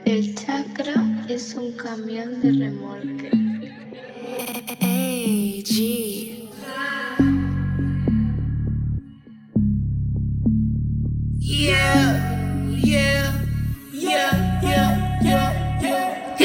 El chakra es un camión de remolque. AG. Yeah, yeah, yeah, yeah, yeah, yeah.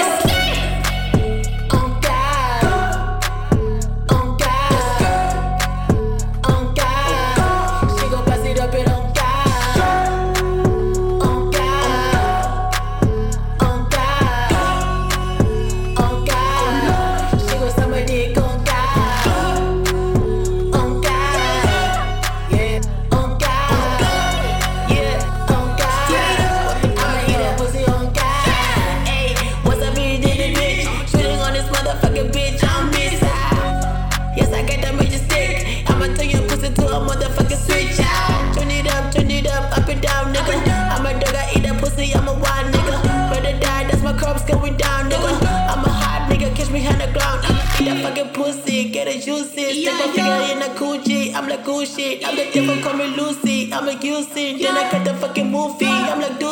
On God, on God, on God. She gon' pass it up and on God, on God, on God, on God. She gon' suck my dick on God, on God, yeah, on God, yeah, on God. I'ma eat that pussy on God. Ayy, once I beat it in the bitch, shooting on this motherfucking bitch, I'm missing. Yes, I got that major stick. I'ma turn your pussy to a motherfucking switch out. Turn it up and down, nigga. I'm a dog, I eat that pussy, I'm a wild nigga. Better die, that's my crops going down, nigga. I'm a hot nigga, catch me on the ground. I'ma eat that fucking pussy, get it juicy. Stick my finger in the coochie, I'm like cool shit. I'm the devil, call me Lucy. I'm like Houston, then I got the fucking movie. I'm like, dude.